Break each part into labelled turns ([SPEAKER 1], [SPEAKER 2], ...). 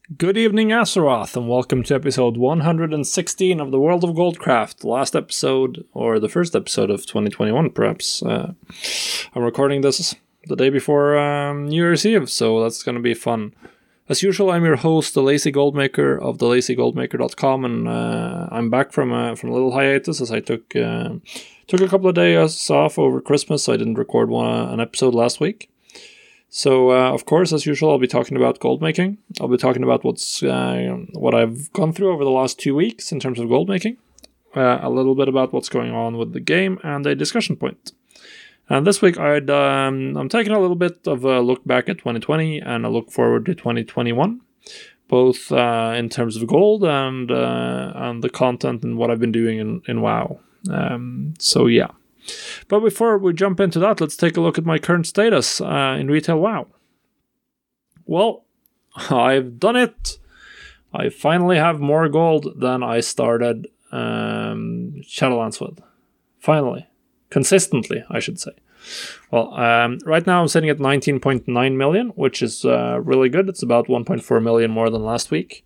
[SPEAKER 1] Good evening, Azeroth, and welcome to episode 116 of the World of Goldcraft, the last episode, or the first episode of 2021, perhaps. I'm recording this the day before New Year's Eve, so that's going to be fun. As usual, I'm your host, the Lazy Goldmaker of thelazygoldmaker.com, and I'm back from a little hiatus as I took a couple of days off over Christmas, so I didn't record an episode last week. So, of course, as usual, I'll be talking about gold making. I'll be talking about what I've gone through over the last 2 weeks in terms of gold making, a little bit about what's going on with the game, and a discussion point. And this week, I'm taking a little bit of a look back at 2020 and a look forward to 2021, both in terms of gold and the content and what I've been doing in WoW. So, yeah. But before we jump into that, let's take a look at my current status in retail WoW. Well, I've done it. I finally have more gold than I started Shadowlands with. Finally. Consistently, I should say. Well, right now I'm sitting at 19.9 million, which is really good. It's about 1.4 million more than last week,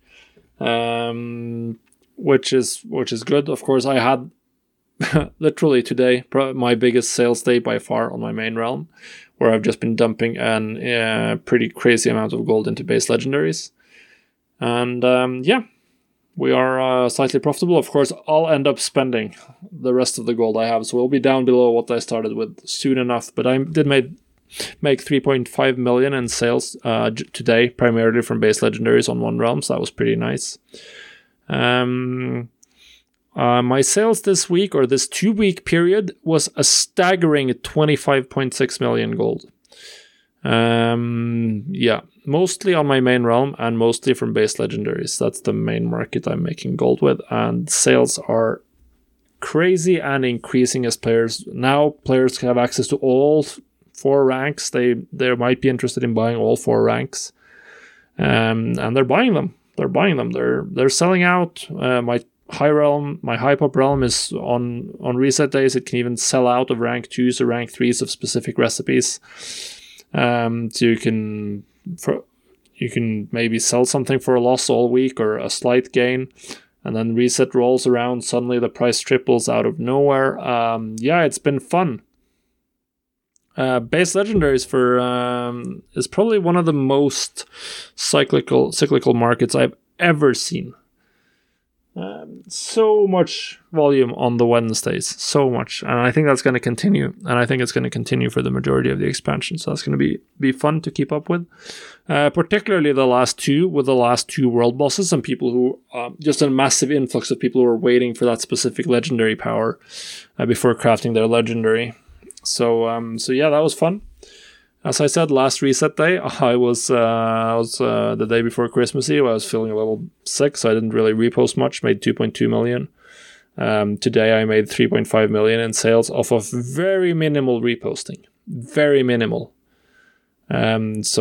[SPEAKER 1] which is good. Of course, I had literally today, my biggest sales day by far on my main realm, where I've just been dumping a pretty crazy amount of gold into base legendaries. And we are slightly profitable. Of course, I'll end up spending the rest of the gold I have, so we'll be down below what I started with soon enough. But I did make 3.5 million in sales today, primarily from base legendaries on one realm, so that was pretty nice. My sales this week, or this 2-week period, was a staggering 25.6 million gold. Mostly on my main realm and mostly from base legendaries. That's the main market I'm making gold with, and sales are crazy and increasing as players have access to all 4 ranks. They might be interested in buying all 4 ranks, and they're buying them. They're selling out. My high pop realm is on reset days. It can even sell out of rank 2s or rank 3s of specific recipes. So you can maybe sell something for a loss all week or a slight gain, and then reset rolls around. Suddenly the price triples out of nowhere. It's been fun. Base legendaries is probably one of the most cyclical markets I've ever seen. So much volume on the Wednesdays, so much, and I think that's going to continue, and I think it's going to continue for the majority of the expansion, so that's going to be fun to keep up with, particularly the last two world bosses, and people who just a massive influx of people who are waiting for that specific legendary power before crafting their legendary. So that was fun. As I said, last reset day, I was the day before Christmas Eve. I was feeling a little sick, so I didn't really repost much. Made 2.2 million. Today I made 3.5 million in sales off of very minimal reposting. Very minimal. This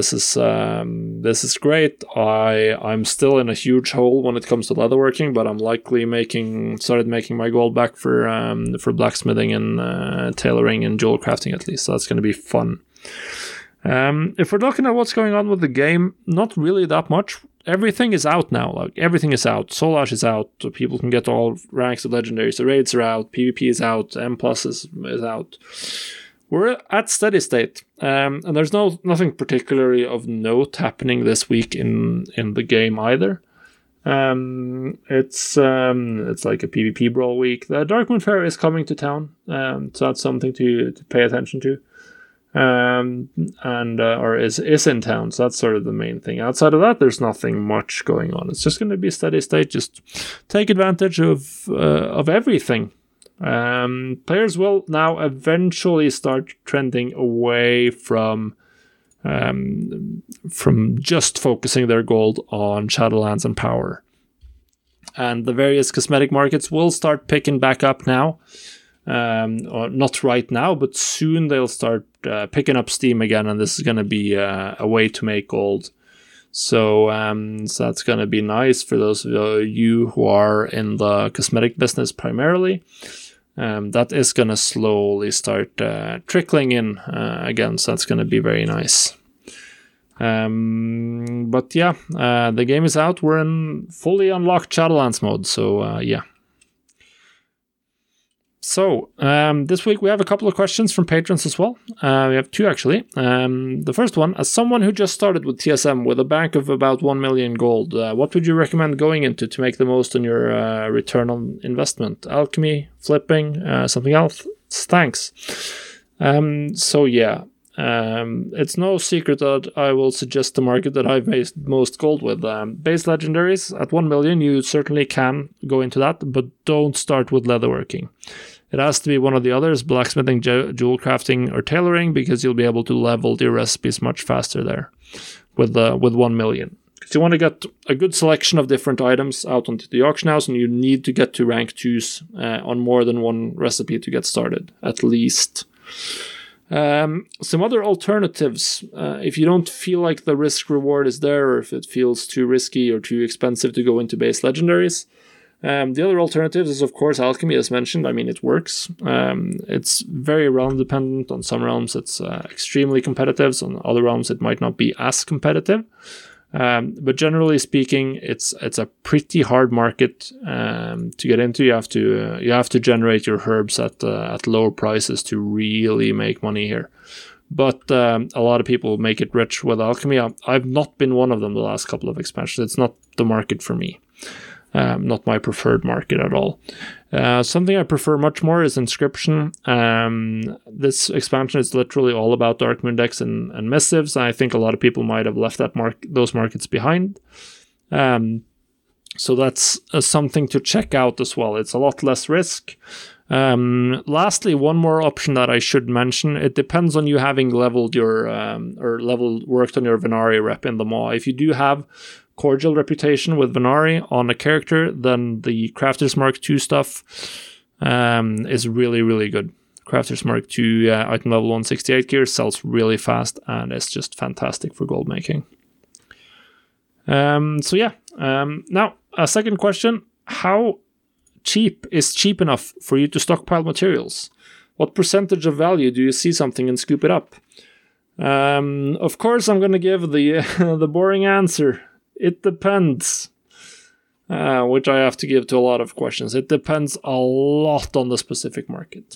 [SPEAKER 1] is great. I'm still in a huge hole when it comes to leatherworking, but I'm likely started making my gold back for blacksmithing and tailoring and jewel crafting at least. So that's going to be fun. If we're looking at what's going on with the game, not really that much. Everything is out now. Like, everything is out. Soul Ash is out. So people can get all ranks of legendaries. The raids are out. PvP is out. M+ is out. We're at steady state, and there's nothing particularly of note happening this week in the game either. It's like a PvP brawl week. The Darkmoon Fair is coming to town, so that's something to pay attention to. Or is in town, so that's sort of the main thing. Outside of that, there's nothing much going on. It's just going to be steady state. Just take advantage of everything. Players will now eventually start trending away from just focusing their gold on Shadowlands and power, and the various cosmetic markets will start picking back up now. Or not right now, but soon they'll start picking up steam again, and this is going to be a way to make gold. So that's going to be nice for those of you who are in the cosmetic business primarily. That is going to slowly start trickling in again, so that's going to be very nice. But yeah, the game is out. We're in fully unlocked Shadowlands mode, so yeah. So, this week we have a couple of questions from patrons as well. We have two, actually. The first one, as someone who just started with TSM with a bank of about 1 million gold, what would you recommend going into to make the most on your return on investment? Alchemy, flipping, something else? Thanks. So, yeah. It's no secret that I will suggest the market that I've made most gold with. Base legendaries at 1 million, you certainly can go into that, but don't start with leatherworking. It has to be one of the others, blacksmithing, jewel crafting, or tailoring, because you'll be able to level your recipes much faster there with 1 million. Because you want to get a good selection of different items out onto the auction house, and you need to get to rank 2s on more than one recipe to get started, at least. Some other alternatives, if you don't feel like the risk reward is there, or if it feels too risky or too expensive to go into base legendaries, the other alternatives is, of course, alchemy, as mentioned. I mean, it works. It's very realm dependent. On some realms it's extremely competitive, on other realms it might not be as competitive. But generally speaking, it's a pretty hard market to get into. You have to generate your herbs at lower prices to really make money here. But a lot of people make it rich with alchemy. I've not been one of them the last couple of expansions. It's not the market for me. Not my preferred market at all. Something I prefer much more is Inscription. This expansion is literally all about Dark Moon decks and missives. I think a lot of people might have left those markets behind. So that's something to check out as well. It's a lot less risk. Lastly, one more option that I should mention. It depends on you having leveled your worked on your Venari rep in the Maw. If you do have cordial reputation with Venari on a character, then the Crafter's Mark II stuff is really, really good. Crafter's Mark II item level 168 gear sells really fast, and it's just fantastic for gold making. So yeah, now a second question: how cheap is cheap enough for you to stockpile materials? What percentage of value do you see something and scoop it up? Of course, I'm going to give the boring answer. It depends, which I have to give to a lot of questions. It depends a lot on the specific market.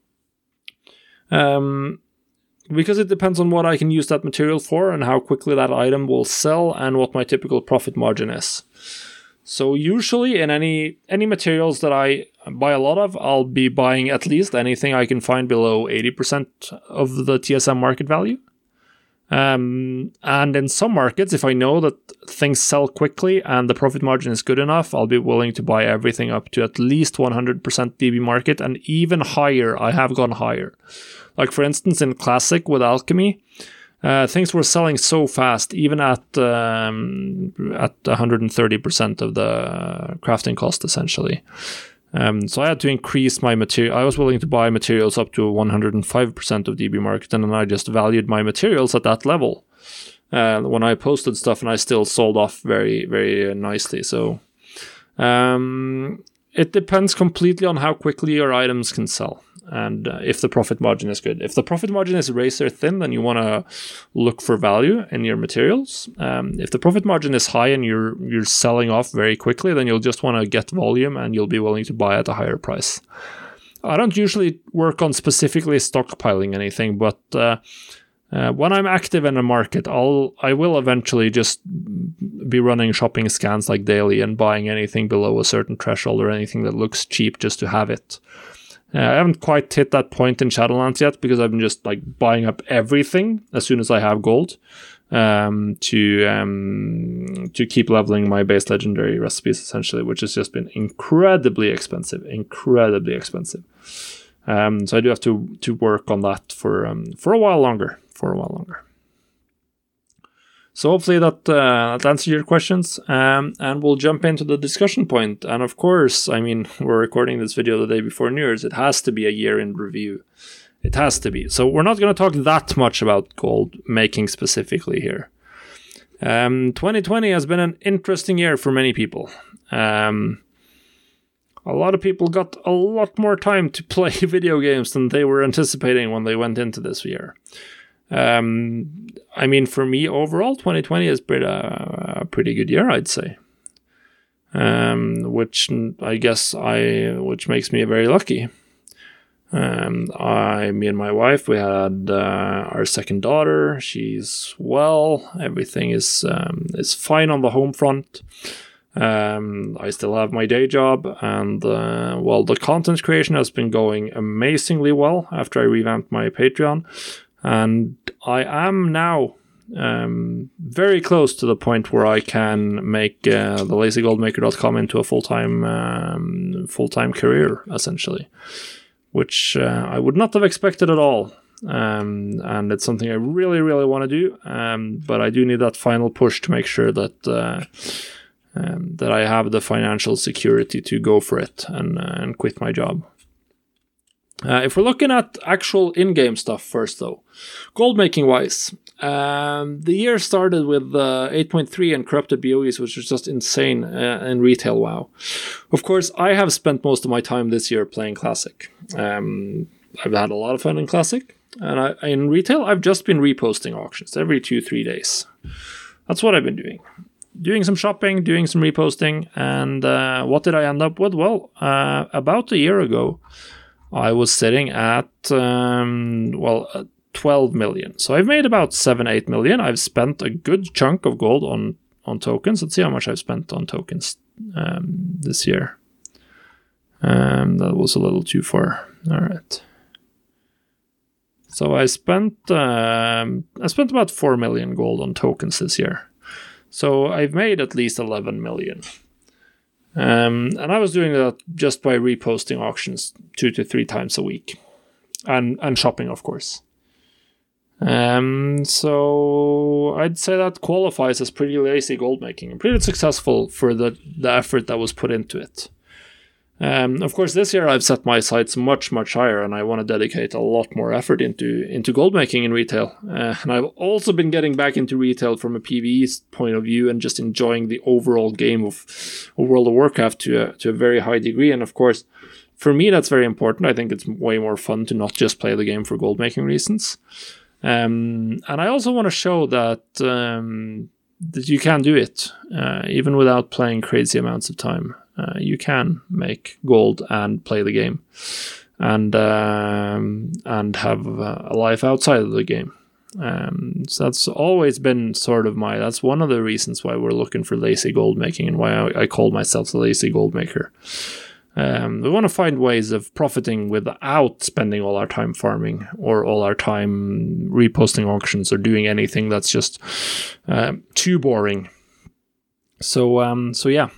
[SPEAKER 1] Because it depends on what I can use that material for and how quickly that item will sell and what my typical profit margin is. So usually in any materials that I buy a lot of, I'll be buying at least anything I can find below 80% of the TSM market value. And in some markets, if I know that things sell quickly and the profit margin is good enough, I'll be willing to buy everything up to at least 100% DB market, and even higher. I have gone higher. Like for instance, in Classic with Alchemy, things were selling so fast, even at 130% of the crafting cost, essentially. So I had to increase my material. I was willing to buy materials up to 105% of DB market, and then I just valued my materials at that level. When I posted stuff, and I still sold off very, very nicely. So it depends completely on how quickly your items can sell, and if the profit margin is good. If the profit margin is razor thin, then you want to look for value in your materials. If the profit margin is high and you're selling off very quickly, then you'll just want to get volume and you'll be willing to buy at a higher price. I don't usually work on specifically stockpiling anything, but when I'm active in a market, I will eventually just be running shopping scans like daily and buying anything below a certain threshold or anything that looks cheap just to have it. I haven't quite hit that point in Shadowlands yet, because I've been just like buying up everything as soon as I have gold to keep leveling my base legendary recipes, essentially, which has just been incredibly expensive. So I do have to work on that for a while longer. So hopefully that answers your questions, and we'll jump into the discussion point. And of course, I mean, we're recording this video the day before New Year's. It has to be a year-end review. It has to be. So we're not going to talk that much about gold making specifically here. 2020 has been an interesting year for many people. A lot of people got a lot more time to play video games than they were anticipating when they went into this year. I mean, for me overall, 2020 has been a pretty good year, I'd say. Which makes me very lucky. Me and my wife, we had our second daughter. She's well. Everything is fine on the home front. I still have my day job, and the content creation has been going amazingly well after I revamped my Patreon, and I am now very close to the point where I can make the LazyGoldmaker.com into a full-time career, essentially, which I would not have expected at all. And it's something I really, really want to do, but I do need that final push to make sure that I have the financial security to go for it and quit my job. If we're looking at actual in-game stuff first, though, gold making wise, the year started with 8.3 and corrupted BOEs, which was just insane in retail WoW. Of course, I have spent most of my time this year playing Classic. I've had a lot of fun in Classic, and in retail, I've just been reposting auctions every 2-3 days. That's what I've been doing. Doing some shopping, doing some reposting, and what did I end up with? Well, about a year ago, I was sitting at 12 million. So I've made about 7-8 million. I've spent a good chunk of gold on tokens. Let's see how much I've spent on tokens this year. That was a little too far. All right. So I spent about 4 million gold on tokens this year. So I've made at least 11 million. And I was doing that just by reposting auctions 2 to 3 times a week. And shopping, of course. So I'd say that qualifies as pretty lazy gold making and pretty successful for the effort that was put into it. Of course, this year I've set my sights much, much higher, and I want to dedicate a lot more effort into gold making in retail. And I've also been getting back into retail from a PvE point of view and just enjoying the overall game of World of Warcraft to a very high degree. And of course, for me, that's very important. I think it's way more fun to not just play the game for gold making reasons. And I also want to show that you can do it, even without playing crazy amounts of time. You can make gold and play the game, and have a life outside of the game. So that's always been sort of that's one of the reasons why we're looking for lazy gold making and why I call myself the lazy gold maker. We want to find ways of profiting without spending all our time farming or all our time reposting auctions or doing anything that's just too boring. So yeah.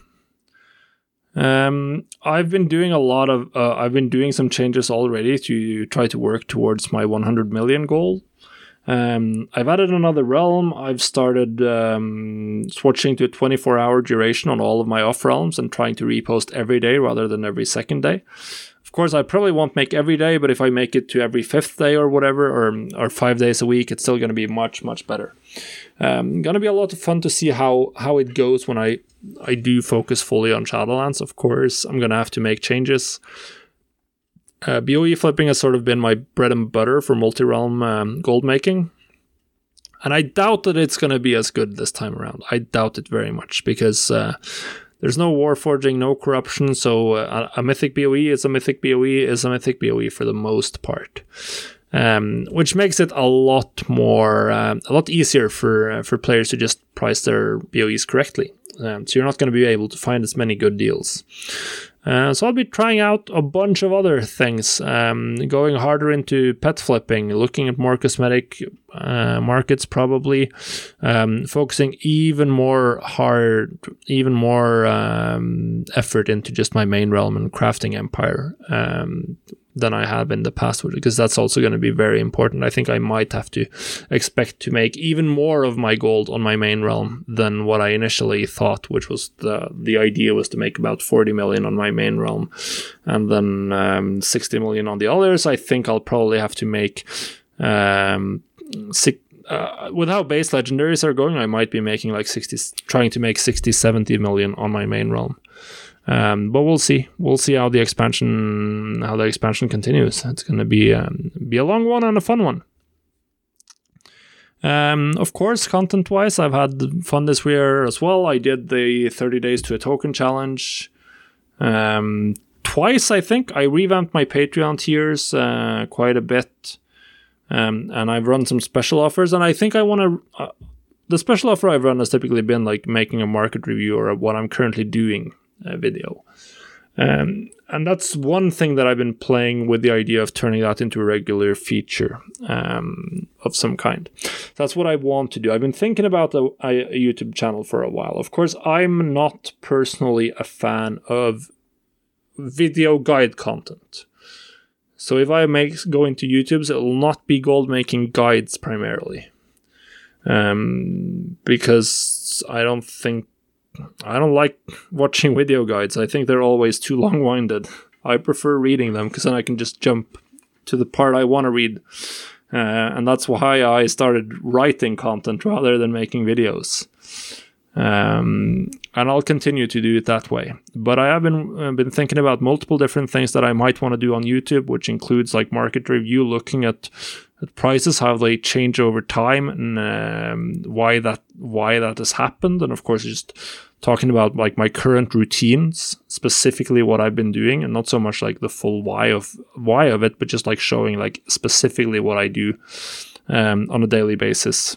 [SPEAKER 1] I've been doing I've been doing some changes already to try to work towards my 100 million goal. I've added another realm. I've started switching to a 24-hour duration on all of my off realms and trying to repost every day rather than every second day. Of course, I probably won't make every day, but if I make it to every 5th day or whatever, or 5 days a week, it's still going to be much, much better. Going to be a lot of fun to see how it goes when I do focus fully on Shadowlands. Of course, I'm going to have to make changes. BOE flipping has sort of been my bread and butter for multi-realm gold making. And I doubt that it's going to be as good this time around. I doubt it very much because there's no warforging, no corruption. So a mythic BOE is a mythic BOE is a mythic BOE for the most part. Which makes it a lot easier for players to just price their BOEs correctly. So you're not going to be able to find as many good deals. So I'll be trying out a bunch of other things, going harder into pet flipping, looking at more cosmetic markets probably, focusing even more effort into just my main realm and crafting empire than I have in the past, because that's also going to be very important. I think I might have to expect to make even more of my gold on my main realm than what I initially thought, which was the idea was to make about 40 million on my main realm and then 60 million on the others. I think I'll probably have to make with how base legendaries are going, I might be making like 60-70 million on my main realm. But we'll see. We'll see how the expansion continues. It's going to be a long one and a fun one. Of course, content-wise, I've had fun this year as well. I did the 30 days to a token challenge twice, I think. I revamped my Patreon tiers quite a bit, and I've run some special offers. And I think I want to... the special offer I've run has typically been like making a market review or what I'm currently doing video. And that's one thing that I've been playing with, the idea of turning that into a regular feature of some kind. That's what I want to do. I've been thinking about a YouTube channel for a while. Of course, I'm not personally a fan of video guide content. So if I go into YouTube's, it will not be gold making guides primarily. Because I don't like watching video guides. I think they're always too long-winded. I prefer reading them because then I can just jump to the part I want to read. And that's why I started writing content rather than making videos. And I'll continue to do it that way. But I have been thinking about multiple different things that I might want to do on YouTube, which includes like market review, looking at prices, how they change over time, and why that has happened, and of course just talking about like my current routines, specifically what I've been doing, and not so much like the full why of it, but just like showing like specifically what I do on a daily basis,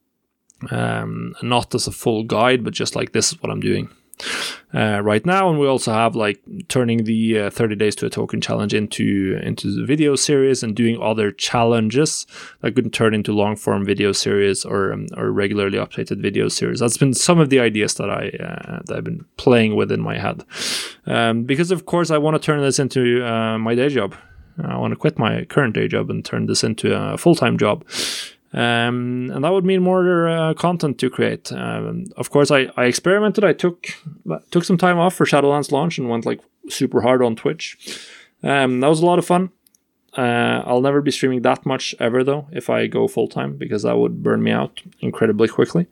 [SPEAKER 1] not as a full guide, but just like this is what I'm doing right now. And we also have like turning the 30 days to a token challenge into the video series, and doing other challenges that could turn into long form video series or regularly updated video series. That's been some of the ideas that I've been playing with in my head, because of course I want to turn this into my day job. I want to quit my current day job and turn this into a full-time job. And that would mean more content to create. Of course, I experimented. I took some time off for Shadowlands launch and went like super hard on Twitch. That was a lot of fun. I'll never be streaming that much ever though if I go full time, because that would burn me out incredibly quickly.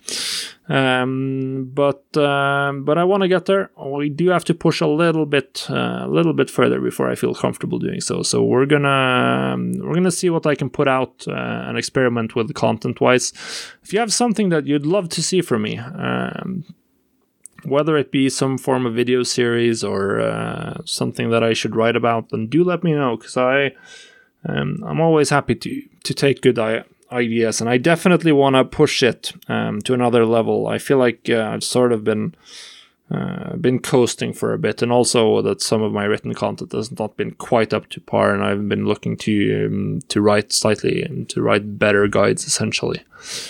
[SPEAKER 1] But I want to get there. We do have to push a little bit further before I feel comfortable doing so. So we're gonna see what I can put out and experiment with content wise. If you have something that you'd love to see from me, whether it be some form of video series or something that I should write about, then do let me know, because I'm always happy to take good ideas, and I definitely want to push it to another level. I feel like I've sort of been coasting for a bit, and also that some of my written content has not been quite up to par, and I've been looking to write better guides essentially.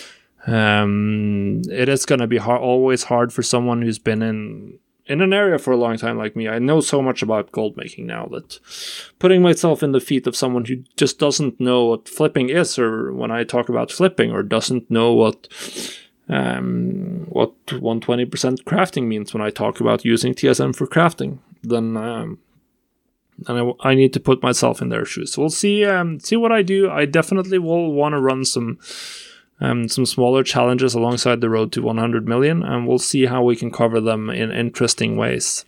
[SPEAKER 1] It is going to be always hard for someone who's been in an area for a long time like me. I know so much about gold making now that putting myself in the feet of someone who just doesn't know what flipping is, or when I talk about flipping, or doesn't know what 120% crafting means when I talk about using TSM for crafting, then I need to put myself in their shoes. So we'll see what I do. I definitely will want to run some smaller challenges alongside the road to 100 million, and we'll see how we can cover them in interesting ways.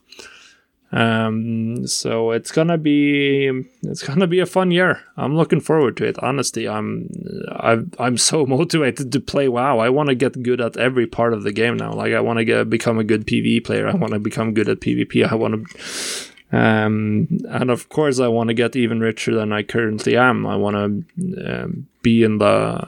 [SPEAKER 1] So it's gonna be a fun year. I'm looking forward to it. Honestly, I'm so motivated to play WoW. I want to get good at every part of the game now. Like I want to become a good PvE player. I want to become good at PvP. I want to. And of course, I want to get even richer than I currently am. I want to be in the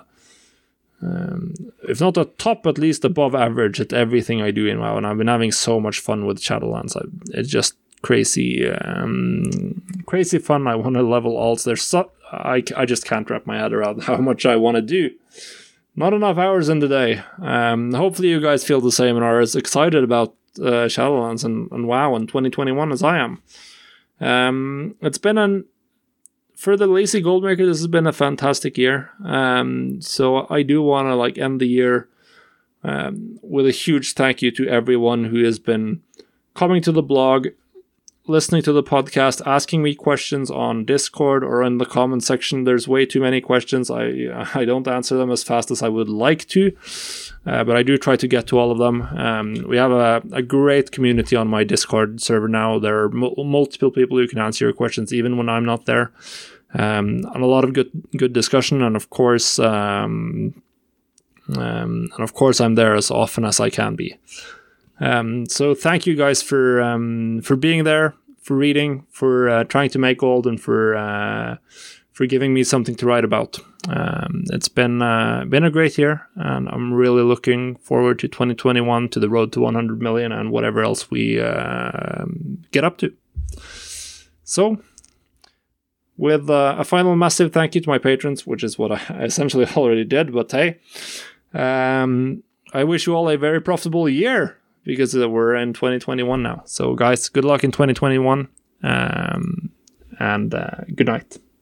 [SPEAKER 1] if not the top, at least above average at everything I do in WoW. And I've been having so much fun with Shadowlands. It's just crazy fun. I want to level alts. I just can't wrap my head around how much I want to do. Not enough hours in the day. Hopefully you guys feel the same and are as excited about Shadowlands and WoW in 2021 as I am. It's been for the Lazy Goldmaker, this has been a fantastic year. So I do want to end the year with a huge thank you to everyone who has been coming to the blog, listening to the podcast, asking me questions on Discord or in the comment section. There's way too many questions. I don't answer them as fast as I would like to, but I do try to get to all of them. We have a great community on my Discord server now. There are multiple people who can answer your questions even when I'm not there, and a lot of good discussion. And of course, And of course, I'm there as often as I can be. So thank you guys for being there, for reading, for trying to make gold, and for giving me something to write about. It's been a great year, and I'm really looking forward to 2021, to the road to 100 million, and whatever else we get up to. So, with a final massive thank you to my patrons, which is what I essentially already did, but hey, I wish you all a very profitable year, because we're in 2021 now. So guys, good luck in 2021, and good night.